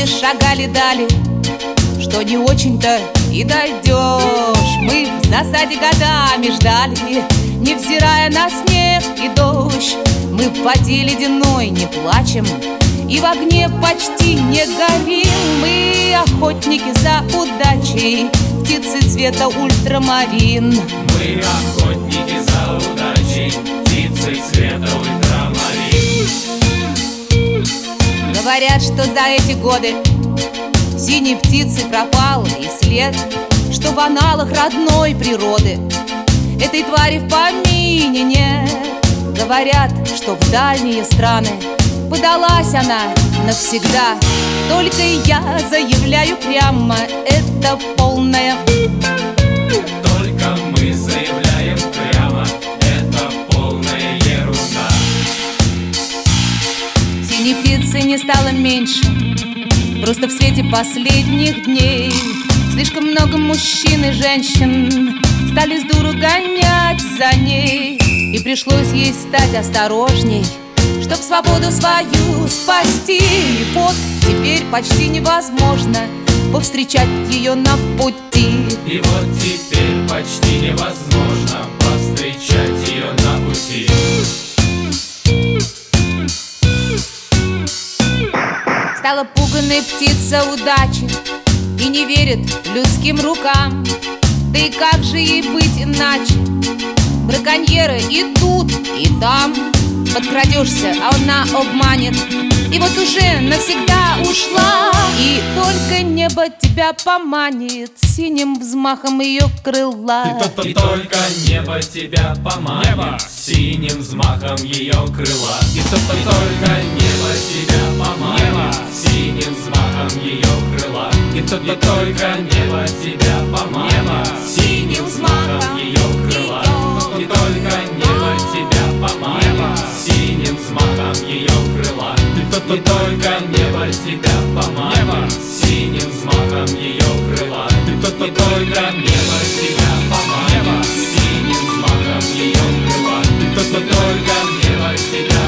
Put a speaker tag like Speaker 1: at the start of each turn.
Speaker 1: вместе шагали дали, что не очень-то и дойдешь. Мы в засаде годами ждали, невзирая на снег и дождь. Мы в воде ледяной не плачем и в огне почти не горим. Мы охотники за удачей, птицы цвета ультрамарин.
Speaker 2: Мы охотники за удачей, птицы цвета ультрамарин.
Speaker 1: Говорят, что за эти годы синей птицы пропал и след, что в аналах родной природы этой твари в помине нет. Говорят, что в дальние страны подалась она навсегда. Только я заявляю прямо, это полная.
Speaker 2: Только мы заявляем прямо, это полная ерунда.
Speaker 1: Синей птицы не стало меньше, просто в свете последних дней слишком много мужчин и женщин стали с дуру гонять за ней. И пришлось ей стать осторожней, чтоб свободу свою спасти. И вот теперь почти невозможно повстречать ее на пути.
Speaker 2: И вот теперь почти невозможно повстречать ее на пути.
Speaker 1: Стала пуганой птица удачи и не верит людским рукам. Да и как же ей быть иначе? Браконьеры и тут, и там. Подкрадешься, а она обманет, и вот уже навсегда ушла. И только небо тебя поманит синим взмахом ее крыла.
Speaker 2: И только небо тебя поманит синим взмахом ее крыла. И только небо тебя поманит синим взмахом ее крыла. И только небо тебя поманит синим взмахом ее крыла. И только небо тебя поманит синим взмахом ее крыла. И только небо тебя поманит синим взмахом ее крыла. И только небо тебя поманит синим взмахом ее крыла. И только небо тебя